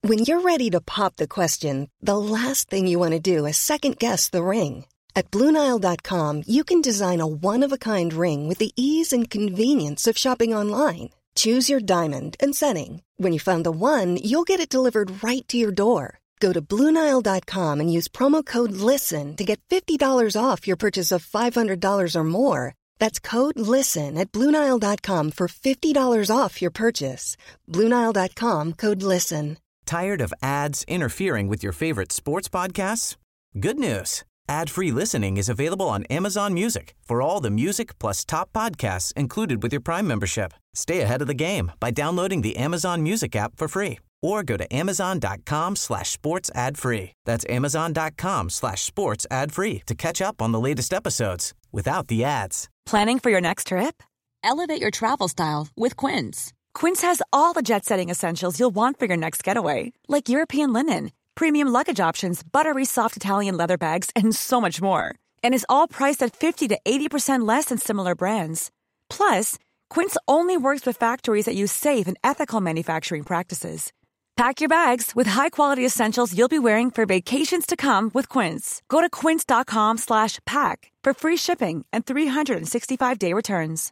When you're ready to pop the question, the last thing you want to do is second-guess the ring. At BlueNile.com, you can design a one-of-a-kind ring with the ease and convenience of shopping online. Choose your diamond and setting. When you find the one, you'll get it delivered right to your door. Go to BlueNile.com and use promo code LISTEN to get $50 off your purchase of $500 or more. That's code LISTEN at BlueNile.com for $50 off your purchase. BlueNile.com, code LISTEN. Tired of ads interfering with your favorite sports podcasts? Good news. Ad-free listening is available on Amazon Music for all the music plus top podcasts included with your Prime membership. Stay ahead of the game by downloading the Amazon Music app for free or go to amazon.com/sports ad free. That's amazon.com/sports ad free to catch up on the latest episodes without the ads. Planning for your next trip? Elevate your travel style with Quince. Quince has all the jet-setting essentials you'll want for your next getaway, like European linen, premium luggage options, buttery soft Italian leather bags, and so much more. And is all priced at 50 to 80% less than similar brands. Plus, Quince only works with factories that use safe and ethical manufacturing practices. Pack your bags with high-quality essentials you'll be wearing for vacations to come with Quince. Go to quince.com/pack for free shipping and 365-day returns.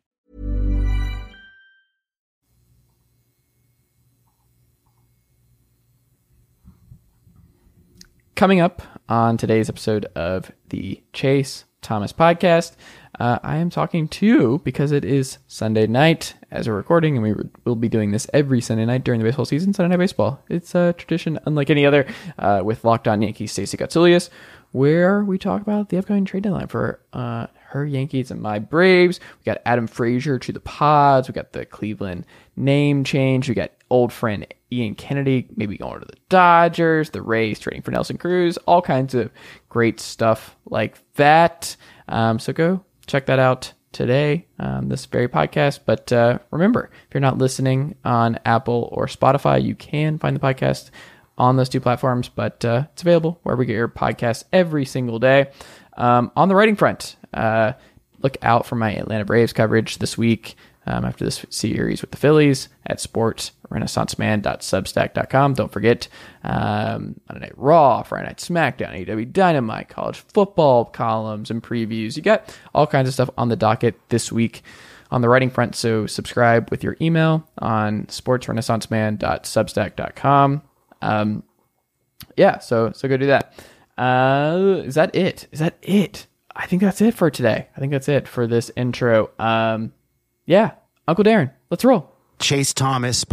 Coming up on today's episode of the Chase Thomas podcast, I am talking to you because it is Sunday night as we're recording, and we will be doing this every Sunday night during the baseball season, Sunday Night Baseball. It's a tradition unlike any other with Locked On Yankees, Stacey Gotsulias, where we talk about the upcoming trade deadline for her Yankees and my Braves. We got Adam Frazier to the Pods. We got the Cleveland name change. We got old friend Ian Kennedy maybe going to the Dodgers, the Rays trading for Nelson Cruz, all kinds of great stuff like that. So go check that out today, this very podcast. But remember, if you're not listening on Apple or Spotify, you can find the podcast on those two platforms, but it's available wherever we get your podcasts every single day. On the writing front, look out for my Atlanta Braves coverage this week after this series with the Phillies at sportsrenaissanceman.substack.com. Don't forget Monday Night Raw, Friday Night SmackDown, AEW Dynamite, college football columns and previews. You got all kinds of stuff on the docket this week on the writing front, so subscribe with your email on sportsrenaissanceman.substack.com. So go do that. Is that it? I think that's it for today. I think that's it for this intro. Uncle Darren, let's roll. The Chase Thomas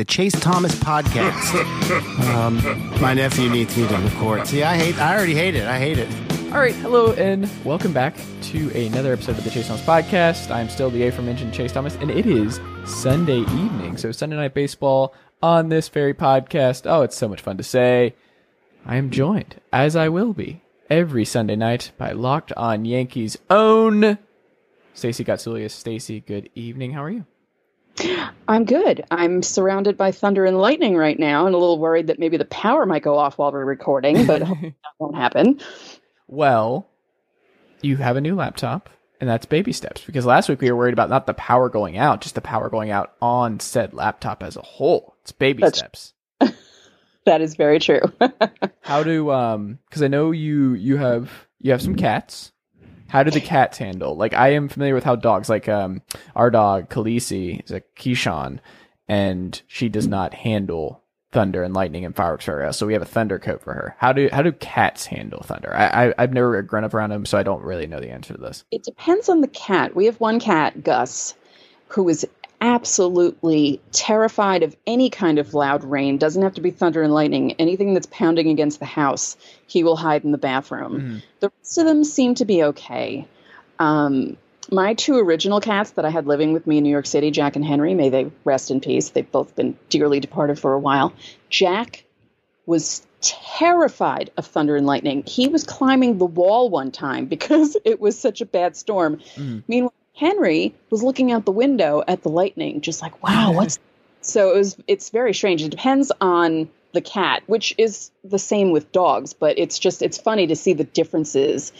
podcast. My nephew needs me to record. See, I already hate it. I hate it. All right, hello and welcome back to another episode of the Chase Thomas podcast. I'm still the aforementioned Chase Thomas, and it is Sunday evening, so Sunday Night Baseball on this very podcast. Oh, it's so much fun to say. I am joined, as I will be, every Sunday night by Locked On Yankees' own Stacey Gotsulias. Stacey, good evening. How are you? I'm good. I'm surrounded by thunder and lightning right now and a little worried that maybe the power might go off while we're recording, but that won't happen. Well, you have a new laptop, and that's baby steps, because last week we were worried about not the power going out, just the power going out on said laptop as a whole. It's baby steps. That is very true. How do, because I know you have some cats. How do the cats handle? Like, I am familiar with how dogs, like our dog, Khaleesi, is a Keyshawn, and she does not handle thunder and lightning and fireworks very well, so we have a thunder coat for her. How do cats handle thunder? I've never grown up around them, so I don't really know the answer to this. It depends on the cat. We have one cat, Gus, who is absolutely terrified of any kind of loud rain. Doesn't have to be thunder and lightning. Anything that's pounding against the house, he will hide in the bathroom. Mm-hmm. The rest of them seem to be okay. My two original cats that I had living with me in New York City, Jack and Henry, may they rest in peace. They've both been dearly departed for a while. Jack was terrified of thunder and lightning. He was climbing the wall one time because it was such a bad storm. Mm. Meanwhile, Henry was looking out the window at the lightning, just like, wow, what's... So it's very strange. It depends on the cat, which is the same with dogs, but it's funny to see the differences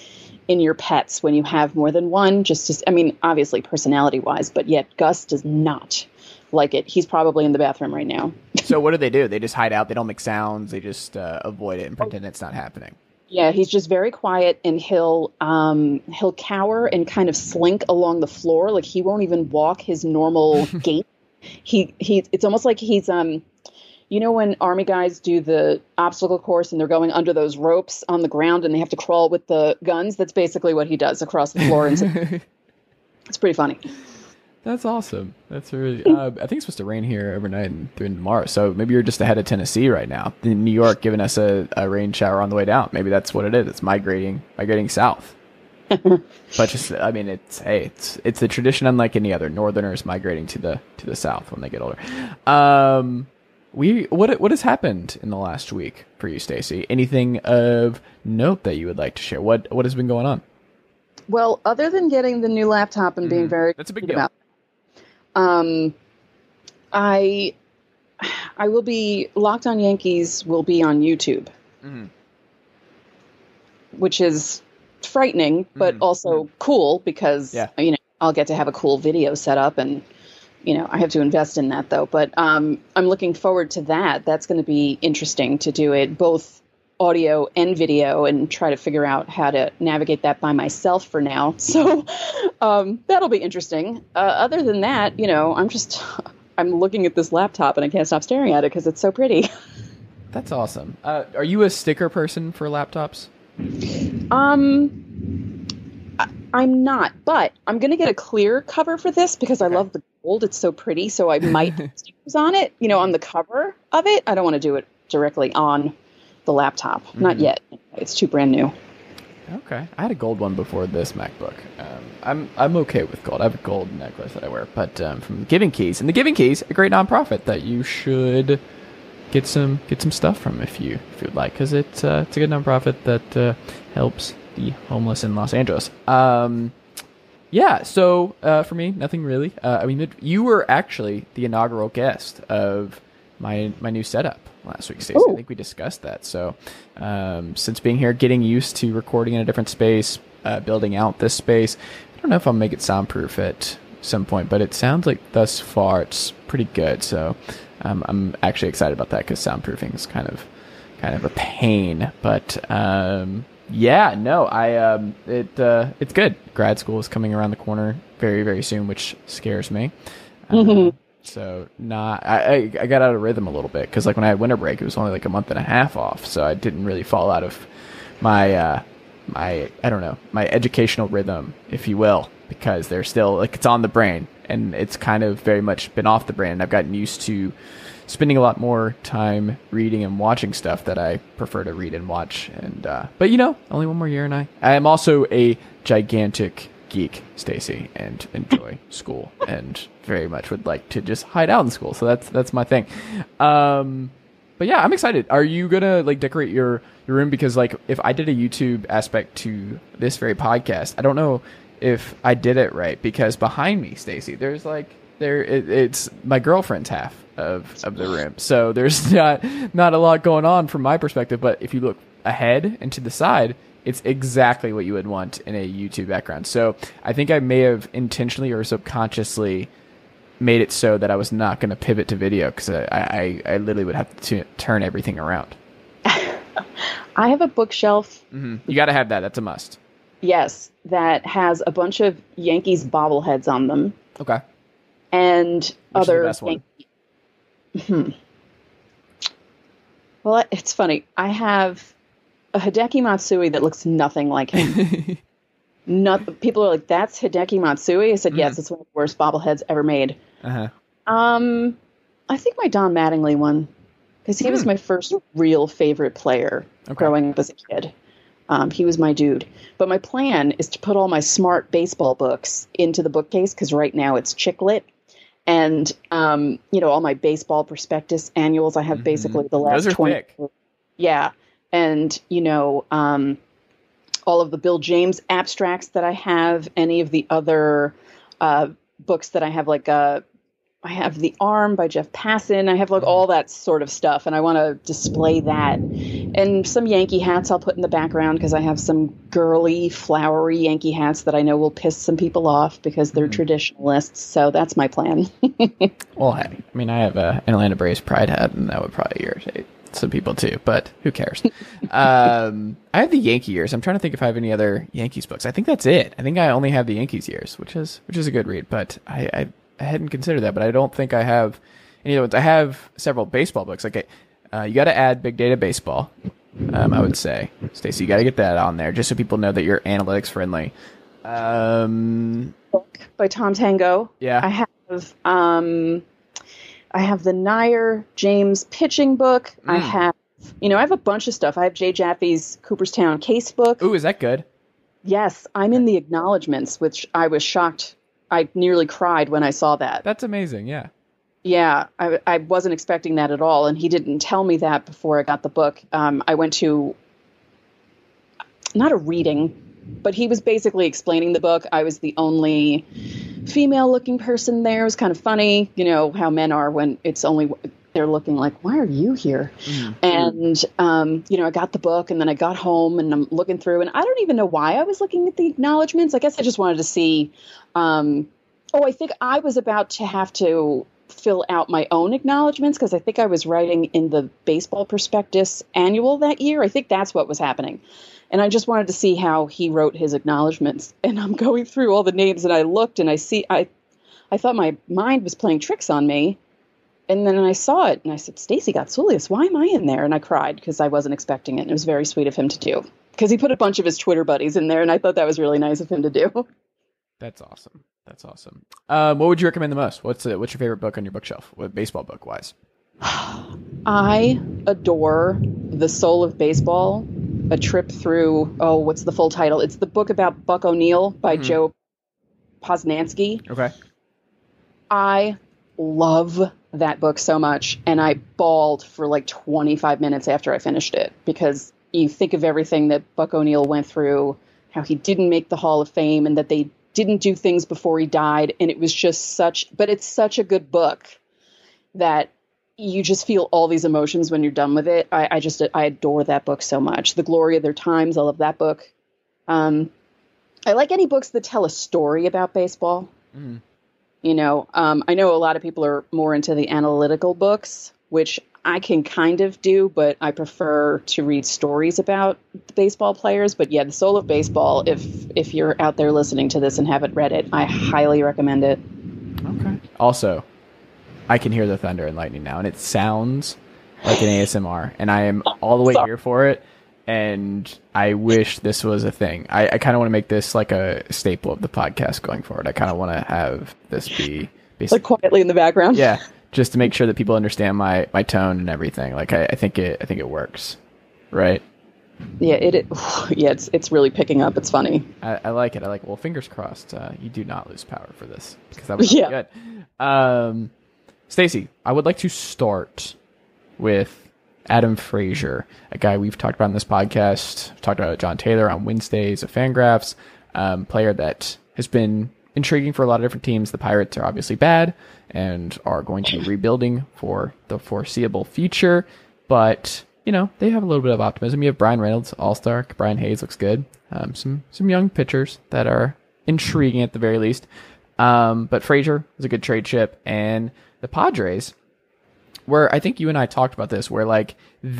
in your pets when you have more than one. I mean, obviously personality wise, but yet Gus does not like it. He's probably in the bathroom right now. So what do? They just hide out. They don't make sounds. They just avoid it and pretend it's not happening. Yeah, he's just very quiet, and he'll cower and kind of slink along the floor. Like he won't even walk his normal gait. It's almost like he's you know when Army guys do the obstacle course and they're going under those ropes on the ground and they have to crawl with the guns? That's basically what he does across the floor. And it's pretty funny. That's awesome. That's really. I think it's supposed to rain here overnight and through tomorrow. So maybe you're just ahead of Tennessee right now. In New York, giving us a rain shower on the way down. Maybe that's what it is. It's migrating south. But just, I mean, it's the tradition unlike any other. Northerners migrating to the south when they get older. What has happened in the last week for you, Stacey? Anything of note that you would like to share? What has been going on? Well, other than getting the new laptop and being very that's a big deal. About I will be Locked On Yankees will be on YouTube, which is frightening, but also cool because I'll get to have a cool video set up, and I have to invest in that though. But I'm looking forward to that. That's going to be interesting to do it both audio and video and try to figure out how to navigate that by myself for now. So that'll be interesting. Other than that, I'm looking at this laptop and I can't stop staring at it because it's so pretty. That's awesome. Are you a sticker person for laptops? I'm not, but I'm going to get a clear cover for this because I love the gold. It's so pretty. So I might put stickers on it, on the cover of it. I don't want to do it directly on the laptop. Not yet. It's too brand new. Okay. I had a gold one before this MacBook. I'm okay with gold. I have a gold necklace that I wear, but from Giving Keys. And the Giving Keys, a great nonprofit that you should get some stuff from if you would like, because it's a good nonprofit that helps the homeless in Los Angeles. So for me, nothing really. I mean, you were actually the inaugural guest of my new setup last week, Stacey. I think we discussed that. So since being here, getting used to recording in a different space, building out this space. I don't know if I'll make it soundproof at some point, but it sounds like thus far it's pretty good. So I'm actually excited about that because soundproofing is kind of a pain. But it's good. Grad school is coming around the corner very, very soon, which scares me. So I got out of rhythm a little bit because like when I had winter break, it was only like a month and a half off. So I didn't really fall out of my educational rhythm, if you will, because they're still like it's on the brain and it's kind of very much been off the brain. I've gotten used to spending a lot more time reading and watching stuff that I prefer to read and watch. And but only one more year, and I am also a gigantic geek, Stacey, and enjoy school and very much would like to just hide out in school. So that's my thing. But yeah, I'm excited. Are you gonna like decorate your room? Because like if I did a YouTube aspect to this very podcast, I don't know if I did it right, because behind me, Stacey, there's like it's my girlfriend's half of the room. So there's not a lot going on from my perspective, but if you look ahead and to the side, it's exactly what you would want in a YouTube background. So I think I may have intentionally or subconsciously made it so that I was not going to pivot to video because I literally would have to turn everything around. I have a bookshelf. You got to have that. That's a must. Yes, that has a bunch of Yankees bobbleheads on them. Okay. And which other is the best one? Well, it's funny. I have a Hideki Matsui that looks nothing like him. People are like, "That's Hideki Matsui." I said, "Yes, it's one of the worst bobbleheads ever made." I think my Don Mattingly one, because he was my first real favorite player growing up as a kid. He was my dude. But my plan is to put all my smart baseball books into the bookcase because right now it's chick lit. And, all my baseball prospectus annuals, I have basically the last 20. Thick. Yeah. And, all of the Bill James abstracts that I have, any of the other books that I have, like I have The Arm by Jeff Passan. I have like all that sort of stuff, and I want to display that. And some Yankee hats I'll put in the background because I have some girly, flowery Yankee hats that I know will piss some people off because they're traditionalists. So that's my plan. Well, hey, I mean, I have an Atlanta Braves pride hat, and that would probably irritate some people too, but who cares? I have the Yankee years. I'm trying to think if I have any other Yankees books. I think that's it. I think I only have the Yankees years, which is a good read, but I hadn't considered that, but I don't think I have any other ones. I have several baseball books. Like, you got to add Big Data Baseball. I would say, Stacey, you got to get that on there just so people know that you're analytics friendly. Book by Tom Tango. Yeah. I have the Nair James pitching book. I have a bunch of stuff. I have Jay Jaffe's Cooperstown case book. Ooh, is that good? Yes, I'm in the acknowledgments, which I was shocked. I nearly cried when I saw that. That's amazing, yeah. Yeah, I wasn't expecting that at all, and he didn't tell me that before I got the book. I went to, not a reading, but he was basically explaining the book. I was the only female-looking person there. It was kind of funny, how men are when it's only they're looking like, why are you here? And, I got the book, and then I got home, and I'm looking through, and I don't even know why I was looking at the acknowledgments. I guess I just wanted to see, I think I was about to have to fill out my own acknowledgments because I think I was writing in the Baseball Prospectus annual that year. I think that's what was happening. And I just wanted to see how he wrote his acknowledgments. And I'm going through all the names, and I looked, and I thought my mind was playing tricks on me. And then I saw it, and I said, Stacey Gotsulias, why am I in there? And I cried because I wasn't expecting it. And it was very sweet of him to do because he put a bunch of his Twitter buddies in there, and I thought that was really nice of him to do. That's awesome. That's awesome. What would you recommend the most? What's your favorite book on your bookshelf? What baseball book wise? I adore The Soul of Baseball, a trip through, what's the full title? It's the book about Buck O'Neill by Joe Posnanski. Okay. I love that book so much, and I bawled for like 25 minutes after I finished it because you think of everything that Buck O'Neill went through, how he didn't make the Hall of Fame, and that they didn't do things before he died, and it was just it's such a good book that you just feel all these emotions when you're done with it. I adore that book so much. The Glory of Their Times, I love that book. I like any books that tell a story about baseball. I know a lot of people are more into the analytical books, which I can kind of do, but I prefer to read stories about the baseball players. But yeah, The Soul of Baseball, if you're out there listening to this and haven't read it, I highly recommend it. Okay. Also, I can hear the thunder and lightning now, and it sounds like an ASMR, and I am all the way here for it, and I wish this was a thing. I kind of want to make this like a staple of the podcast going forward. I kind of want to have this be like quietly in the background. Yeah. Just to make sure that people understand my tone and everything. Like I think it works, right? Yeah, it's really picking up. It's funny. I like it. Well, fingers crossed. You do not lose power for this because that was really good. Stacey, I would like to start with Adam Frazier, a guy we've talked about on this podcast. We've talked about John Taylor on Wednesdays of Fangraphs, player that has been intriguing for a lot of different teams. The Pirates are obviously bad and are going to be rebuilding for the foreseeable future, but they have a little bit of optimism. You have Brian Reynolds, All-Star. Brian Hayes looks good. Some young pitchers that are intriguing at the very least. But Frazier is a good trade chip, and the Padres, where I think you and I talked about this, where like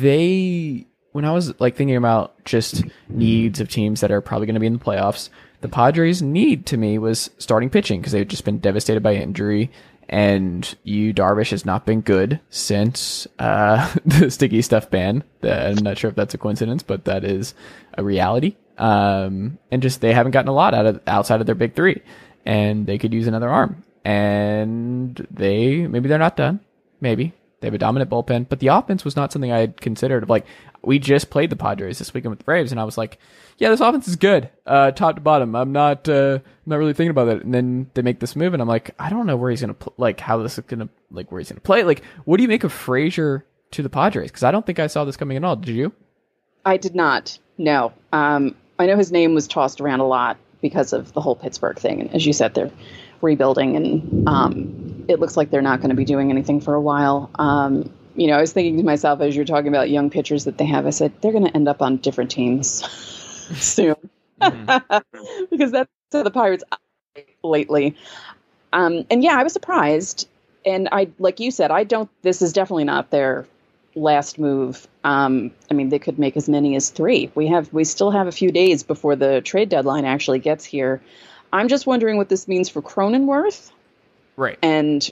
when I was like thinking about just needs of teams that are probably going to be in the playoffs, the Padres' need to me was starting pitching because they've just been devastated by injury, and Yu Darvish has not been good since the sticky stuff ban. I'm not sure if that's a coincidence, but that is a reality. And just they haven't gotten a lot outside of their big three, and they could use another arm. And maybe they're not done. Maybe they have a dominant bullpen, but the offense was not something I had considered. Like, we just played the Padres this weekend with the Braves, and I was like, yeah, this offense is good, top to bottom. I'm not really thinking about it. And then they make this move, and I'm like, I don't know where he's gonna how this is gonna where he's gonna play. Like, what do you make of Frazier to the Padres? Because I don't think I saw this coming at all. Did you? I did not. No. I know his name was tossed around a lot because of the whole Pittsburgh thing, and as you said, they're rebuilding, and it looks like they're not going to be doing anything for a while. I was thinking to myself as you're talking about young pitchers that they have, I said, they're going to end up on different teams soon. Because that's how the Pirates are lately. I was surprised. And like you said, this is definitely not their last move. They could make as many as 3. We still have a few days before the trade deadline actually gets here. I'm just wondering what this means for Cronenworth. Right. And,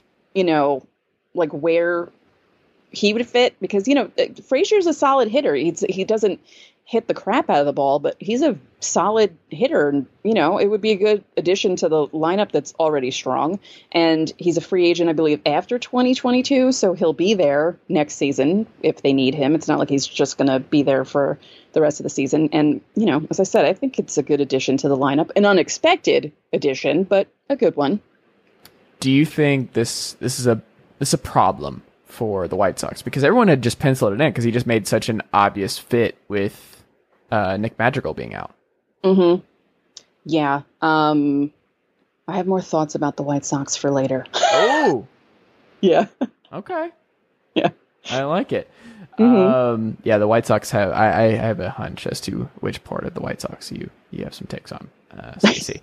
where he would fit, because, Frazier's a solid hitter. He doesn't hit the crap out of the ball, but he's a solid hitter. And, it would be a good addition to the lineup that's already strong. And he's a free agent, I believe, after 2022. So he'll be there next season if they need him. It's not like he's just going to be there for the rest of the season. And, as I said, I think it's a good addition to the lineup, an unexpected addition, but a good one. Do you think this is a problem for the White Sox? Because everyone had just penciled it in because he just made such an obvious fit with Nick Madrigal being out. Mm-hmm. Yeah. I have more thoughts about the White Sox for later. Oh. Yeah. Okay. Yeah. I like it. Mm-hmm. The White Sox have. I have a hunch as to which part of the White Sox you have some takes on, Stacey.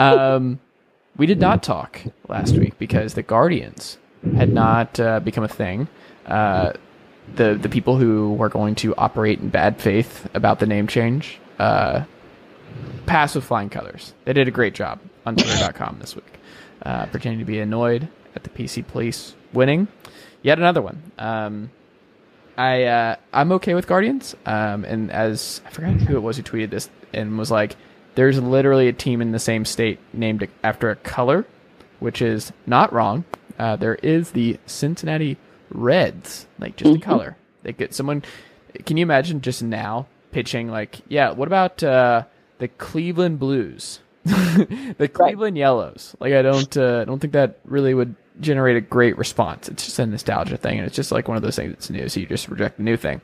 We did not talk last week because the Guardians had not become a thing. The people who were going to operate in bad faith about the name change passed with flying colors. They did a great job on Twitter.com this week, pretending to be annoyed at the PC Police winning yet another one. I'm okay with Guardians, and as I forgot who it was who tweeted this and was like, there's literally a team in the same state named after a color, which is not wrong. There is the Cincinnati Reds, like just a color. They get someone. Can you imagine just now pitching what about the Cleveland Blues, the Cleveland Yellows? Like I don't think that really would generate a great response. It's just a nostalgia thing, and it's just like one of those things that's new, so you just reject the new thing.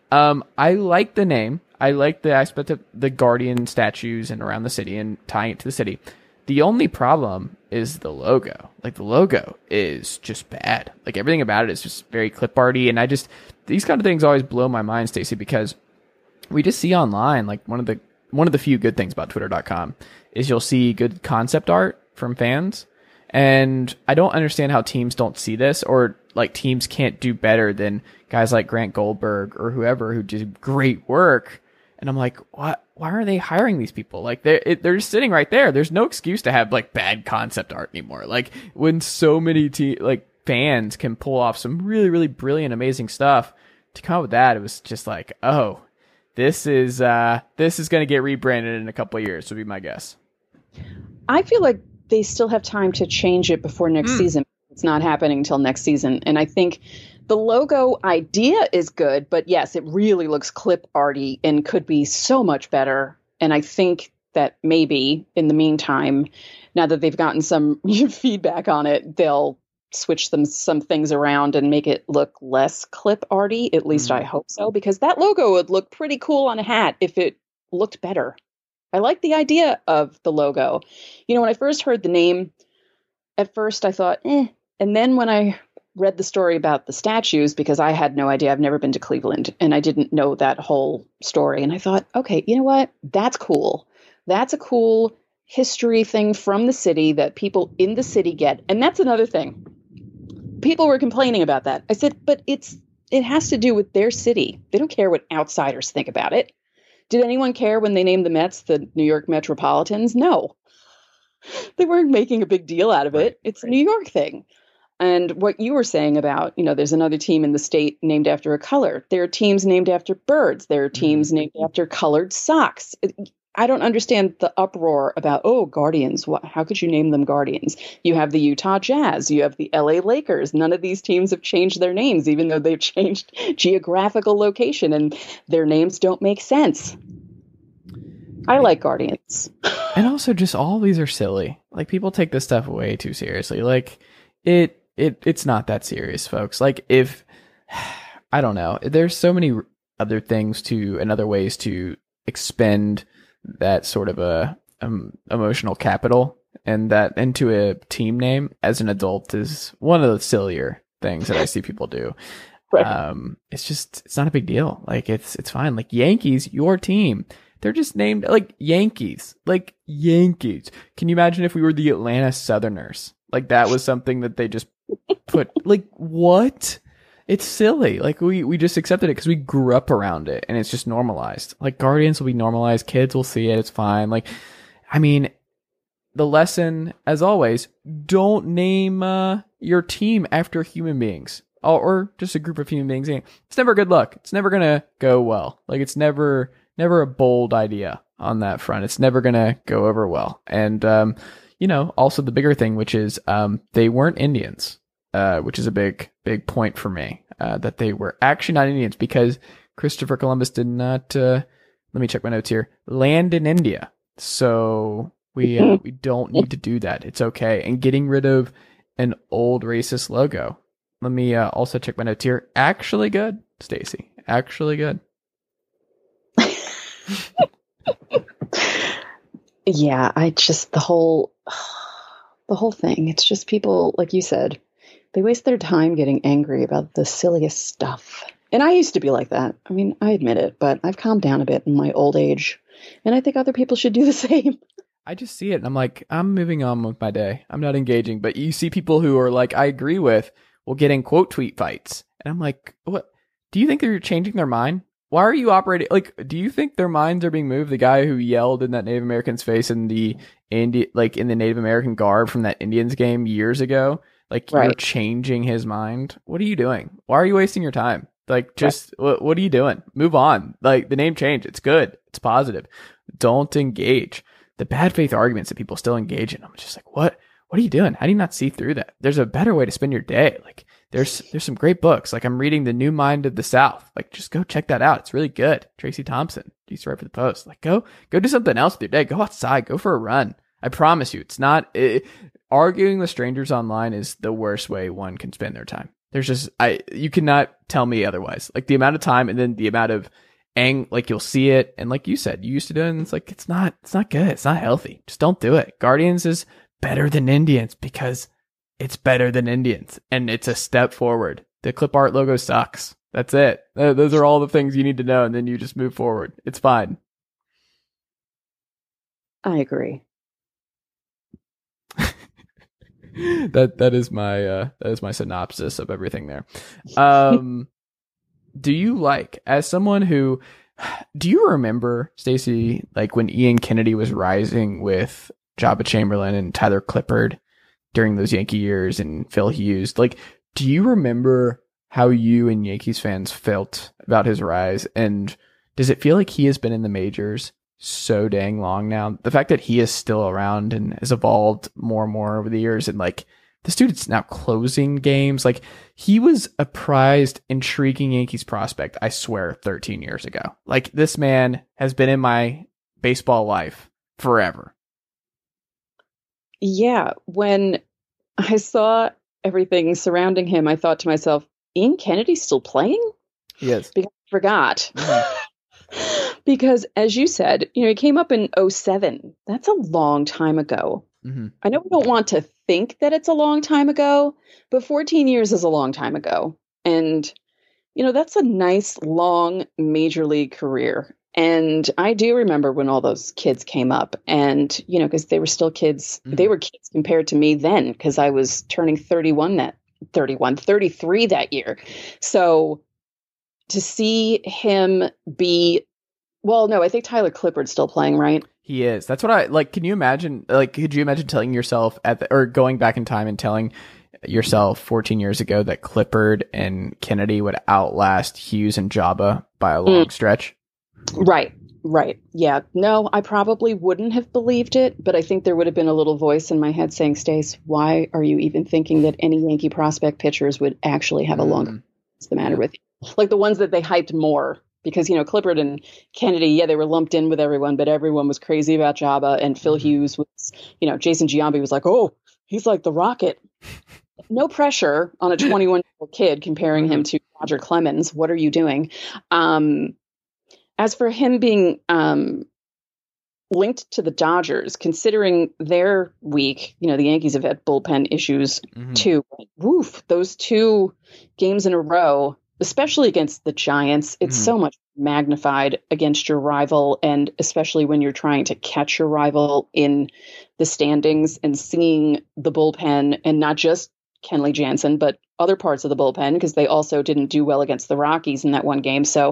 I like the name. I like the aspect of the Guardian statues and around the city and tying it to the city. The only problem is the logo. Like the logo is just bad. Like everything about it is just very clip arty, and these kind of things always blow my mind, Stacey, because we just see online like one of the few good things about Twitter.com is you'll see good concept art from fans. And I don't understand how teams don't see this, or like teams can't do better than guys like Grant Goldberg or whoever who do great work. And I'm like, what? Why are they hiring these people? Like they're just sitting right there. There's no excuse to have like bad concept art anymore. Like when so many fans can pull off some really, really brilliant, amazing stuff, to come up with that, it was just like, oh, this is going to get rebranded in a couple of years, would be my guess. I feel like they still have time to change it before next season. It's not happening until next season. And I think the logo idea is good, but yes, it really looks clip arty and could be so much better. And I think that maybe in the meantime, now that they've gotten some feedback on it, they'll switch some things around and make it look less clip arty. At least I hope so, because that logo would look pretty cool on a hat if it looked better. I like the idea of the logo. When I first heard the name, at first I thought, And then when I read the story about the statues, because I had no idea, I've never been to Cleveland, and I didn't know that whole story. And I thought, okay, you know what? That's cool. That's a cool history thing from the city that people in the city get. And that's another thing. People were complaining about that. I said, but it has to do with their city. They don't care what outsiders think about it. Did anyone care when they named the Mets the New York Metropolitans? No. They weren't making a big deal out of it. It's a New York thing. And what you were saying about, there's another team in the state named after a color. There are teams named after birds. There are teams named after colored socks. I don't understand the uproar about, Guardians. How could you name them Guardians? You have the Utah Jazz. You have the LA Lakers. None of these teams have changed their names, even though they've changed geographical location, and their names don't make sense. I like Guardians. And also just all these are silly. Like people take this stuff way too seriously. Like it's not that serious, folks. Like if, I don't know, there's so many other things and other ways to expend that sort of a emotional capital and that into a team name as an adult is one of the sillier things that I see people do. Right. It's not a big deal. Like it's fine. Like Yankees, your team. They're just named like Yankees. Like Yankees. Can you imagine if we were the Atlanta Southerners? Like that was something that they just put like what? It's silly. Like we just accepted it because we grew up around it and it's just normalized. Like Guardians will be normalized. Kids will see it. It's fine. Like, I mean, the lesson, as always, don't name your team after human beings or just a group of human beings. It's never good luck. It's never going to go well. Like it's never a bold idea on that front. It's never going to go over well. And, also the bigger thing, which is they weren't Indians, which is a big point for me, that they were actually not Indians because Christopher Columbus did not, let me check my notes here, land in India. So we don't need to do that. It's okay. And getting rid of an old racist logo. Let me also check my notes here. Actually good, Stacey. Actually good. Yeah, the whole thing. It's just people, like you said, they waste their time getting angry about the silliest stuff. And I used to be like that. I mean, I admit it, but I've calmed down a bit in my old age. And I think other people should do the same. I just see it and I'm like, I'm moving on with my day. I'm not engaging. But you see people who are like, I agree with, will get in quote tweet fights. And I'm like, what? Do you think they're changing their mind? Why are you operating? Like, do you think their minds are being moved? The guy who yelled in that Native American's face in the in the Native American garb from that Indians game years ago, like right. You're changing his mind. What are you doing? Why are you wasting your time? Like, just right. what are you doing? Move on. Like the name change. It's good. It's positive. Don't engage. The bad faith arguments that people still engage in. I'm just like, what are you doing? How do you not see through that? There's a better way to spend your day. Like there's some great books. Like I'm reading The New Mind of the South. Like just go check that out. It's really good. Tracy Thompson used to write for the Post. Like go do something else with your day. Go outside. Go for a run. I promise you, it's not arguing with strangers online is the worst way one can spend their time. There's just you cannot tell me otherwise. Like the amount of time and then the amount of like you'll see it, and like you said, you used to do it, and it's like it's not good. It's not healthy. Just don't do it. Guardians is better than Indians because it's better than Indians, and it's a step forward. The clip art logo sucks. That's it. Those are all the things you need to know, and then you just move forward. It's fine. I agree. that is my synopsis of everything there. Do you like, as someone who, do you remember, Stacey, like when Ian Kennedy was rising with Jabba Chamberlain and Tyler Clippard during those Yankee years and Phil Hughes? Like, do you remember how you and Yankees fans felt about his rise? And does it feel like he has been in the majors so dang long now? The fact that he is still around and has evolved more and more over the years, and like this dude's now closing games. Like he was a prized, intriguing Yankees prospect, I swear, 13 years ago. Like this man has been in my baseball life forever. Yeah. When I saw everything surrounding him, I thought to myself, Ian Kennedy's still playing? Yes. Because I forgot. Mm-hmm. Because as you said, he came up in 2007. That's a long time ago. Mm-hmm. I know we don't want to think that it's a long time ago, but 14 years is a long time ago. And, that's a nice, long major league career. And I do remember when all those kids came up and, because they were still kids. Mm-hmm. They were kids compared to me then because I was turning 33 that year. So to see him be, well, no, I think Tyler Clippard's still playing, right? He is. That's what I like. Can you imagine? Like, could you imagine telling yourself or going back in time and telling yourself 14 years ago that Clippard and Kennedy would outlast Hughes and Jabba by a long stretch? Right. Yeah. No, I probably wouldn't have believed it, but I think there would have been a little voice in my head saying, Stace, why are you even thinking that any Yankee prospect pitchers would actually have a longer? What's the matter with you? Like the ones that they hyped more. Because, Clippard and Kennedy, they were lumped in with everyone, but everyone was crazy about Jabba. And Phil Hughes was, Jason Giambi was like, oh, he's like the Rocket. No pressure on a 21-year-old kid comparing him to Roger Clemens. What are you doing? As for him being linked to the Dodgers, considering they're weak. You know, the Yankees have had bullpen issues too. Woof, those 2 games in a row, especially against the Giants, it's so much magnified against your rival, and especially when you're trying to catch your rival in the standings and seeing the bullpen, and not just Kenley Jansen, but other parts of the bullpen, because they also didn't do well against the Rockies in that one game. So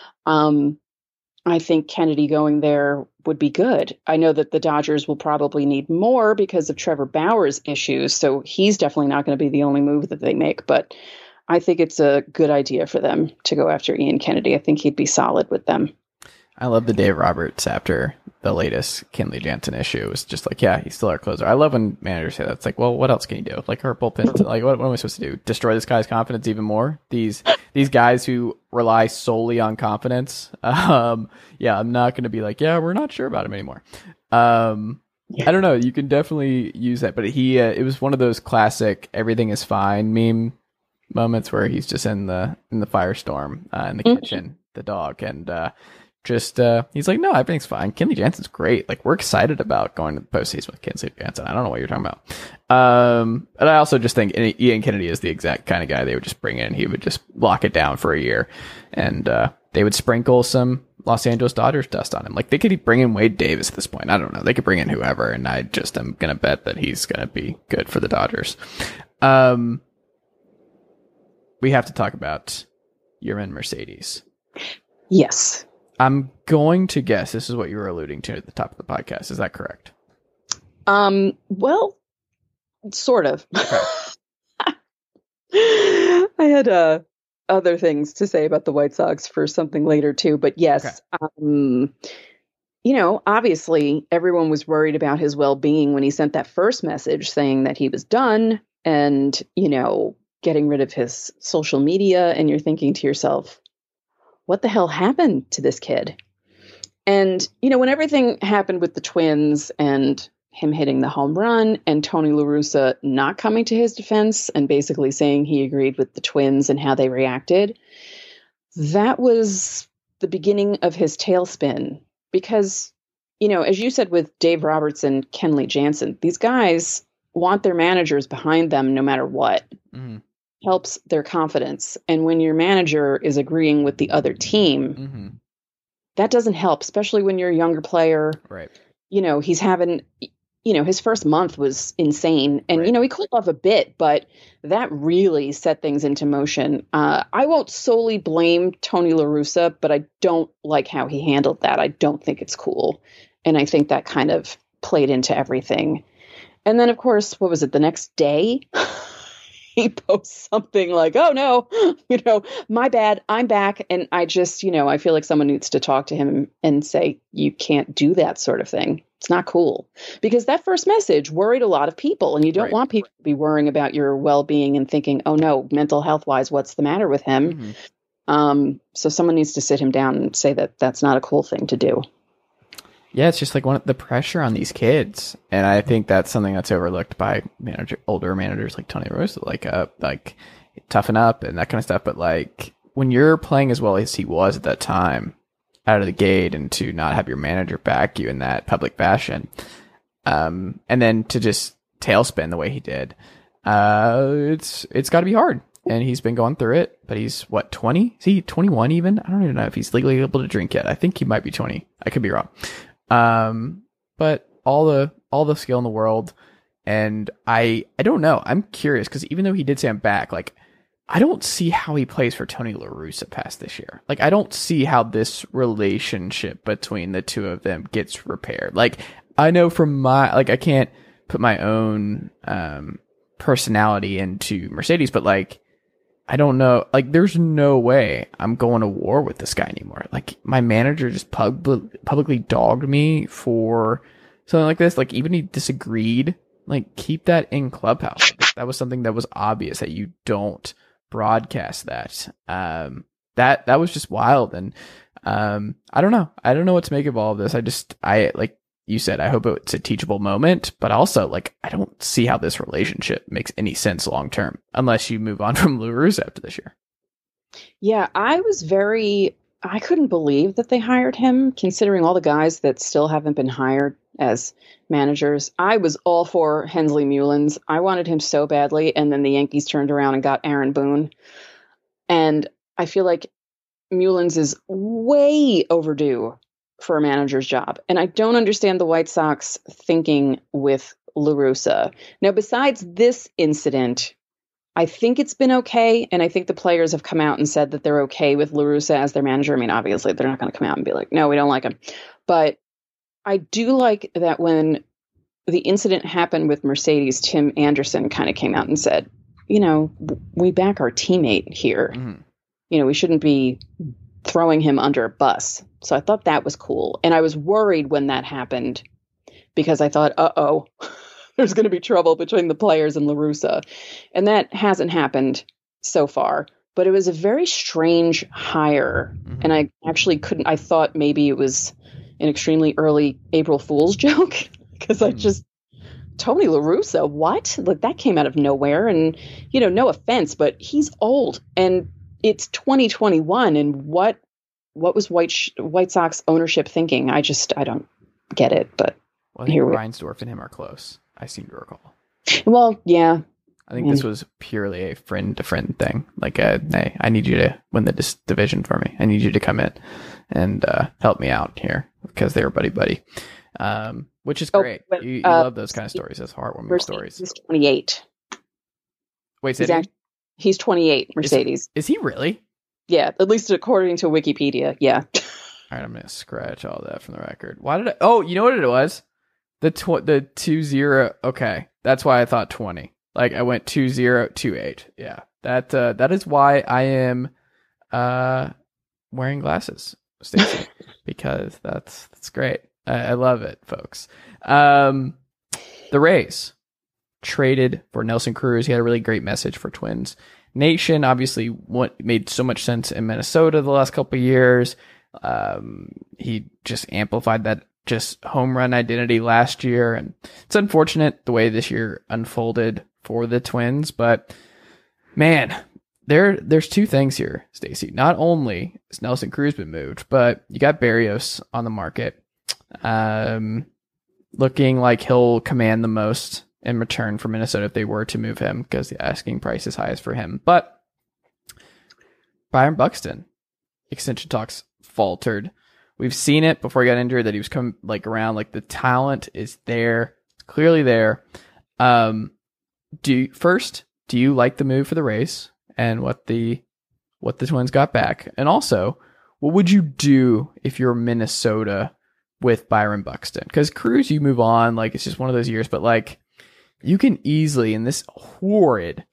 I think Kennedy going there would be good. I know that the Dodgers will probably need more because of Trevor Bauer's issues, so he's definitely not going to be the only move that they make, but I think it's a good idea for them to go after Ian Kennedy. I think he'd be solid with them. I love the Dave Roberts after the latest Kenley Jansen issue. It was just like, yeah, he's still our closer. I love when managers say that. It's like, well, what else can you do? Like, our bullpen, like, what am I supposed to do? Destroy this guy's confidence even more? These guys who rely solely on confidence. Yeah, I'm not going to be like, yeah, we're not sure about him anymore. I don't know. You can definitely use that. But it was one of those classic everything is fine meme moments where he's just in the firestorm in the kitchen, the dog, and he's like, no, everything's fine. Kenley Jansen's great. Like, we're excited about going to the postseason with Kenley Jansen. I don't know what you're talking about. But I also just think Ian Kennedy is the exact kind of guy they would just bring in. He would just lock it down for a year, and they would sprinkle some Los Angeles Dodgers dust on him. Like, they could bring in Wade Davis at this point. I don't know. They could bring in whoever, and I just am going to bet that he's going to be good for the Dodgers. We have to talk about Yermin Mercedes. Yes. I'm going to guess this is what you were alluding to at the top of the podcast. Is that correct? Well, sort of. Okay. I had other things to say about the White Sox for something later too, but yes. Okay. You know, obviously everyone was worried about his well-being when he sent that first message saying that he was done and, you know, getting rid of his social media, and you're thinking to yourself, what the hell happened to this kid? And, you know, when everything happened with the Twins and him hitting the home run and Tony La Russa not coming to his defense and basically saying he agreed with the Twins and how they reacted, that was the beginning of his tailspin. Because, you know, as you said with Dave Roberts and Kenley Jansen, these guys want their managers behind them no matter what. Mm-hmm. Helps their confidence. And when your manager is agreeing with the other team, that doesn't help, especially when you're a younger player. Right. You know, he's having, you know, his first month was insane. And, you know, he cooled off a bit, but that really set things into motion. I won't solely blame Tony La Russa, but I don't like how he handled that. I don't think it's cool. And I think that kind of played into everything. And then, of course, what was it? The next day, he posts something like, oh, no, you know, my bad, I'm back. And I just, you know, I feel like someone needs to talk to him and say, you can't do that sort of thing. It's not cool. Because that first message worried a lot of people. And you don't want people to be worrying about your well-being and thinking, oh, no, mental health wise, what's the matter with him? So someone needs to sit him down and say that that's not a cool thing to do. Yeah, it's just like the pressure on these kids, and I think that's something that's overlooked by older managers like Tony La Russa, like toughen up and that kind of stuff. But like when you're playing as well as he was at that time, out of the gate, and to not have your manager back you in that public fashion, and then to just tailspin the way he did, it's got to be hard. And he's been going through it, but he's what, 20? Is he 21 even? I don't even know if he's legally able to drink yet. I think he might be 20. I could be wrong. But all the skill in the world, and I don't know. I'm curious because even though he did say I'm back, like I don't see how he plays for Tony La Russa past this year. Like I don't see how this relationship between the two of them gets repaired. Like I know from I can't put my own personality into Mercedes, but like I don't know. Like, there's no way I'm going to war with this guy anymore. Like, my manager just publicly dogged me for something like this. Like, even he disagreed. Like, keep that in Clubhouse. That was something that was obvious that you don't broadcast that. That was just wild. And I don't know. I don't know what to make of all of this. I like you said, I hope it's a teachable moment, but also like I don't see how this relationship makes any sense long term unless you move on from La Russa after this year. Yeah, I was very I couldn't believe that they hired him, considering all the guys that still haven't been hired as managers. I was all for Hensley Mullins. I wanted him so badly, and then the Yankees turned around and got Aaron Boone. And I feel like Mullins is way overdue for a manager's job. And I don't understand the White Sox thinking with La Russa. Now, besides this incident, I think it's been okay. And I think the players have come out and said that they're okay with La Russa as their manager. I mean, obviously, they're not going to come out and be like, no, we don't like him. But I do like that when the incident happened with Mercedes, Tim Anderson kind of came out and said, we back our teammate here. Mm-hmm. We shouldn't be throwing him under a bus. So I thought that was cool. And I was worried when that happened because I thought, there's going to be trouble between the players and La Russa. And that hasn't happened so far. But it was a very strange hire. Mm-hmm. And I actually I thought maybe it was an extremely early April Fool's joke because Tony La Russa, what? Like that came out of nowhere. And, no offense, but he's old and it's 2021. And what was White Sox ownership thinking? I don't get it. But I think Reinsdorf and him are close. I seem to recall. Well, yeah. I think this was purely a friend-to-friend thing. Like, hey, I need you to win the division for me. I need you to come in and help me out here because they were buddy-buddy, which is great. You love those kind of stories. That's heartwarming stories. He's 28. Wait, he's 28, Mercedes. Is he really? Yeah, at least according to Wikipedia, yeah. All right, I'm going to scratch all that from the record. Why did oh, you know what it was? The 20. Okay, that's why I thought 20. Like I went 2028. Yeah, that is why I am wearing glasses, Stacey, because that's great. I love it, folks. The Rays traded for Nelson Cruz. He had a really great message for Twins Nation. Obviously, what made so much sense in Minnesota the last couple of years. He just amplified that just home run identity last year, and it's unfortunate the way this year unfolded for the Twins, but man, there's two things here, Stacey. Not only has Nelson Cruz been moved, but you got Berrios on the market, looking like he'll command the most in return for Minnesota if they were to move him because the asking price is highest for him. But Byron Buxton extension talks faltered. We've seen it before he got injured that he was coming around. Like the talent is there, it's clearly there. Do you like the move for the Rays and what the Twins got back? And also, what would you do if you're Minnesota with Byron Buxton? Because Cruz, you move on, like it's just one of those years. But like, you can easily in this horrid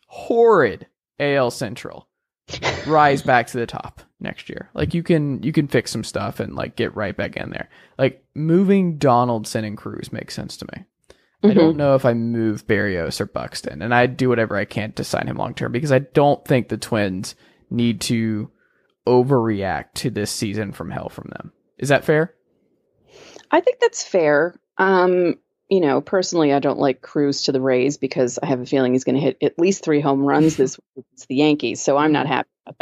AL Central rise back to the top next year. Like you can fix some stuff and like get right back in there. Like moving Donaldson and Cruz makes sense to me. Mm-hmm. I don't know if I move Berrios or Buxton, and I'd do whatever I can to sign him long term because I don't think the Twins need to overreact to this season from hell from them. Is that fair? I think that's fair. Personally, I don't like Cruz to the Rays because I have a feeling he's going to hit at least 3 home runs this week against the Yankees. So I'm not happy about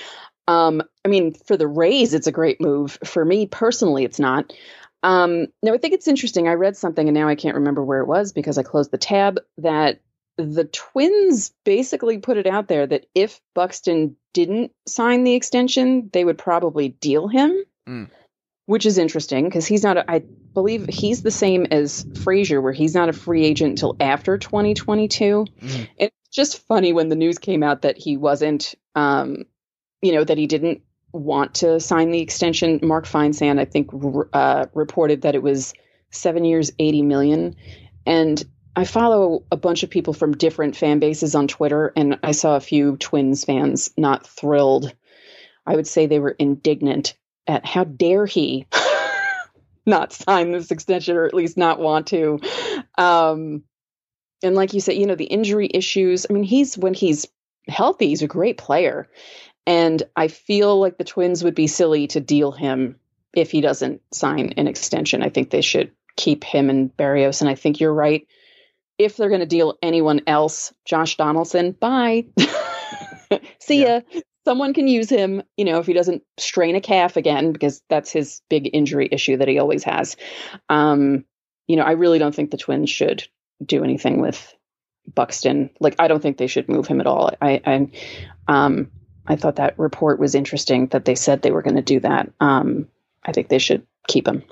that. For the Rays, it's a great move. For me personally, it's not. I think it's interesting. I read something and now I can't remember where it was because I closed the tab that the Twins basically put it out there that if Buxton didn't sign the extension, they would probably deal him. Which is interesting because he's not, I believe he's the same as Frazier, where he's not a free agent until after 2022. It's just funny when the news came out that he wasn't, that he didn't want to sign the extension. Mark Feinsand, I think, reported that it was 7 years, $80 million. And I follow a bunch of people from different fan bases on Twitter, and I saw a few Twins fans not thrilled. I would say they were indignant at how dare he not sign this extension or at least not want to. And like you said, the injury issues. I mean, when he's healthy, he's a great player. And I feel like the Twins would be silly to deal him if he doesn't sign an extension. I think they should keep him and Berrios. And I think you're right. If they're going to deal anyone else, Josh Donaldson, bye. See ya. Someone can use him, if he doesn't strain a calf again, because that's his big injury issue that he always has. I really don't think the Twins should do anything with Buxton. Like, I don't think they should move him at all. I thought that report was interesting that they said they were going to do that. I think they should keep him.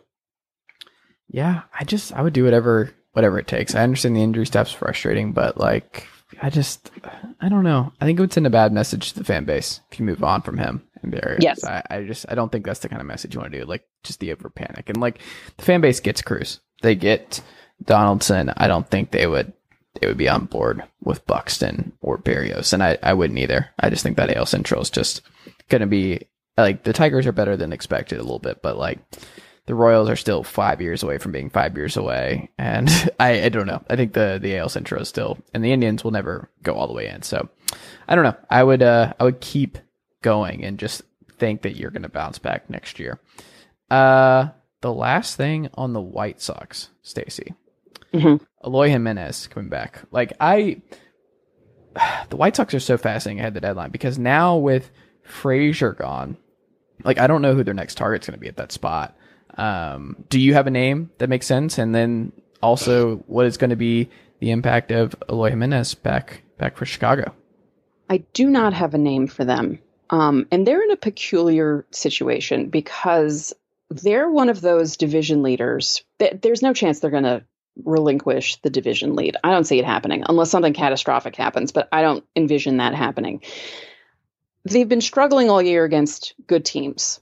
Yeah, I would do whatever it takes. I understand the injury stuff's frustrating, but I don't know. I think it would send a bad message to the fan base if you move on from him and Barrios. Yes. I don't think that's the kind of message you want to do. Just the over panic. And the fan base gets Cruz. They get Donaldson. I don't think they would be on board with Buxton or Barrios, and I wouldn't either. I just think that AL Central is just going to be the Tigers are better than expected a little bit, but the Royals are still 5 years away from being 5 years away, and I don't know. I think the AL Central is still, and the Indians will never go all the way in. So I don't know. I would keep going and just think that you're going to bounce back next year. The last thing on the White Sox, Stacey. Mm-hmm. Eloy Jimenez coming back. The White Sox are so fascinating ahead of the deadline because now with Frazier gone, I don't know who their next target's going to be at that spot. Do you have a name that makes sense? And then also, what is going to be the impact of Eloy Jimenez back for Chicago? I do not have a name for them. And they're in a peculiar situation because they're one of those division leaders. There's no chance they're going to relinquish the division lead. I don't see it happening unless something catastrophic happens, but I don't envision that happening. They've been struggling all year against good teams.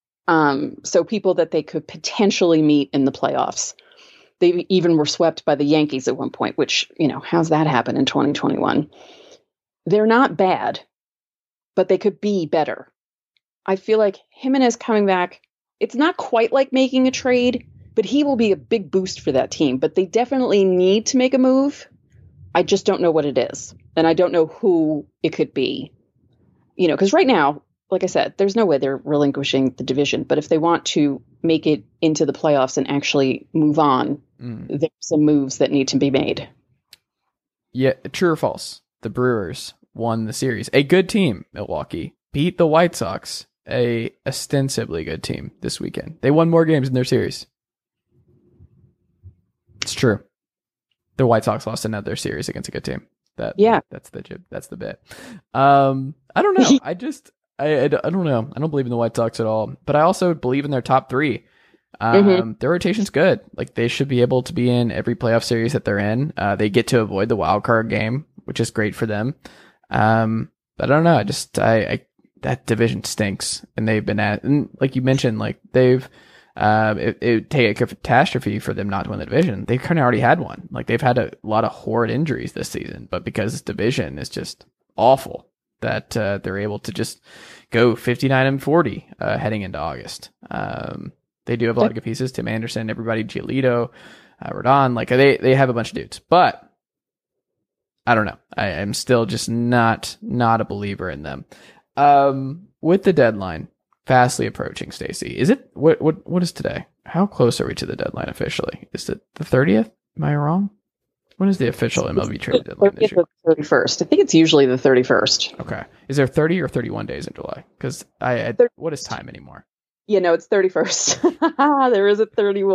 So people that they could potentially meet in the playoffs. They even were swept by the Yankees at one point, which, how's that happen in 2021? They're not bad, but they could be better. I feel like Jimenez coming back, it's not quite like making a trade, but he will be a big boost for that team. But they definitely need to make a move. I just don't know what it is. And I don't know who it could be. Because right now, like I said, there's no way they're relinquishing the division. But if they want to make it into the playoffs and actually move on, there's some moves that need to be made. Yeah, true or false? The Brewers won the series. A good team, Milwaukee, beat the White Sox, a ostensibly good team this weekend. They won more games in their series. It's true. The White Sox lost another series against a good team. That's the bit. I don't know. I don't know. I don't believe in the White Sox at all, but I also believe in their top three. Their rotation's good. They should be able to be in every playoff series that they're in. They get to avoid the wild card game, which is great for them. But I don't know. That division stinks, and they've been and like you mentioned, they've it would take a catastrophe for them not to win the division. They kind of already had one. They've had a lot of horrid injuries this season, but because this division is just awful, that they're able to just go 59-40 heading into August. They do have a lot of good pieces. Tim Anderson, everybody, Giolito, Rodon. They have a bunch of dudes, but I don't know. I'm still just not a believer in them. With the deadline fastly approaching, Stacey, is it what is today? How close are we to the deadline officially? Is it the 30th? Am I wrong? When is the official MLB trade deadline this year? 31st. I think it's usually the 31st. Okay. Is there 30 or 31 days in July? Because what is time anymore? It's 31st. There is a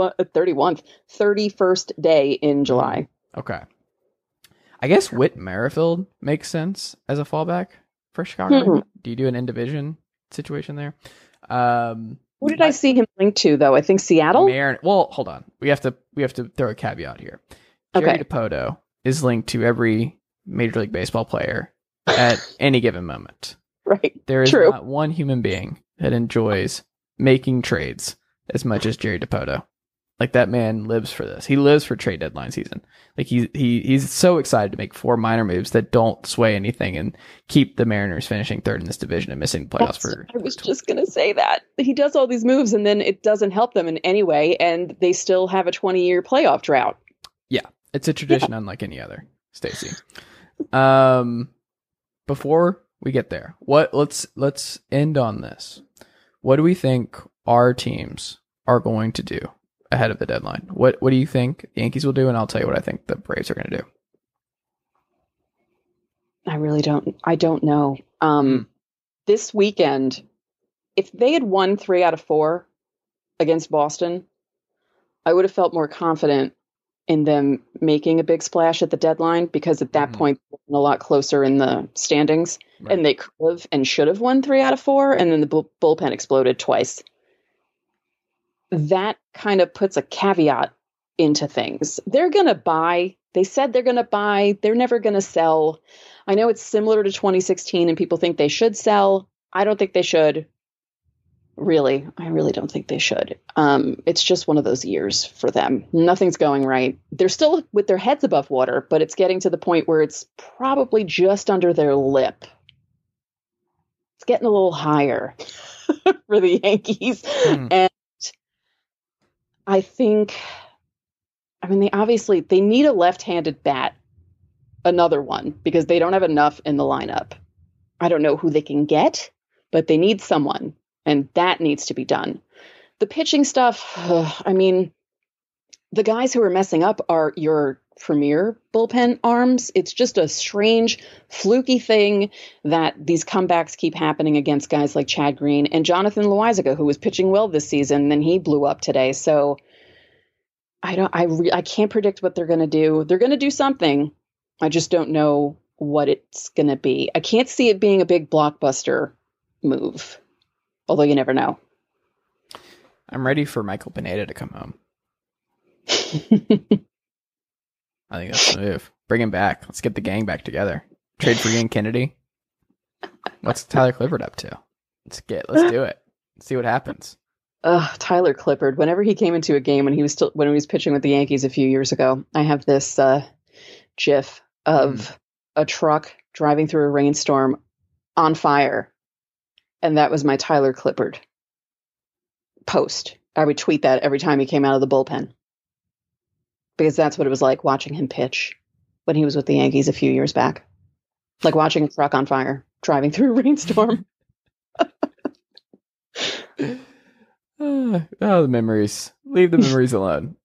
31st day in July. Okay. I guess Whit Merrifield makes sense as a fallback for Chicago. Mm-hmm. Do you do an in-division situation there? Who did I see him linked to, though? I think Seattle? Well, hold on. We have to throw a caveat here. Jerry Dipoto is linked to every Major League Baseball player at any given moment. Right. There is not one human being that enjoys making trades as much as Jerry Dipoto. That man lives for this. He lives for trade deadline season. He's so excited to make 4 minor moves that don't sway anything and keep the Mariners finishing third in this division and missing the playoffs I was just going to say that. He does all these moves and then it doesn't help them in any way, and they still have a 20-year playoff drought. Yeah, it's a tradition unlike any other, Stacey. Before we get there, let's end on this. What do we think our teams are going to do ahead of the deadline? What do you think the Yankees will do? And I'll tell you what I think the Braves are going to do. I really don't. I don't know. this weekend, if they had won 3 out of 4 against Boston, I would have felt more confident in them making a big splash at the deadline, because at that point, they're a lot closer in the standings, and they could have and should have won 3 out of 4, and then the bullpen exploded twice. That kind of puts a caveat into things. They're going to buy. They said they're going to buy. They're never going to sell. I know it's similar to 2016, and people think they should sell. I don't think they should. Really, I really don't think they should. It's just one of those years for them. Nothing's going right. They're still with their heads above water, but it's getting to the point where it's probably just under their lip. It's getting a little higher for the Yankees. And I think, they need a left-handed bat, another one, because they don't have enough in the lineup. I don't know who they can get, but they need someone. And that needs to be done. The pitching stuff, the guys who are messing up are your premier bullpen arms. It's just a strange, fluky thing that these comebacks keep happening against guys like Chad Green and Jonathan Loaisiga, who was pitching well this season, then he blew up today. So I can't predict what they're going to do. They're going to do something. I just don't know what it's going to be. I can't see it being a big blockbuster move. Although you never know. I'm ready for Michael Pineda to come home. I think that's the move. Bring him back. Let's get the gang back together. Trade for Ian Kennedy. What's Tyler Clippard up to? Let's do it. Let's see what happens. Tyler Clippard. Whenever he came into a game when he was pitching with the Yankees a few years ago, I have this GIF of a truck driving through a rainstorm on fire. And that was my Tyler Clippard post. I would tweet that every time he came out of the bullpen, because that's what it was like watching him pitch when he was with the Yankees a few years back. Like watching a truck on fire driving through a rainstorm. The memories. Leave the memories alone.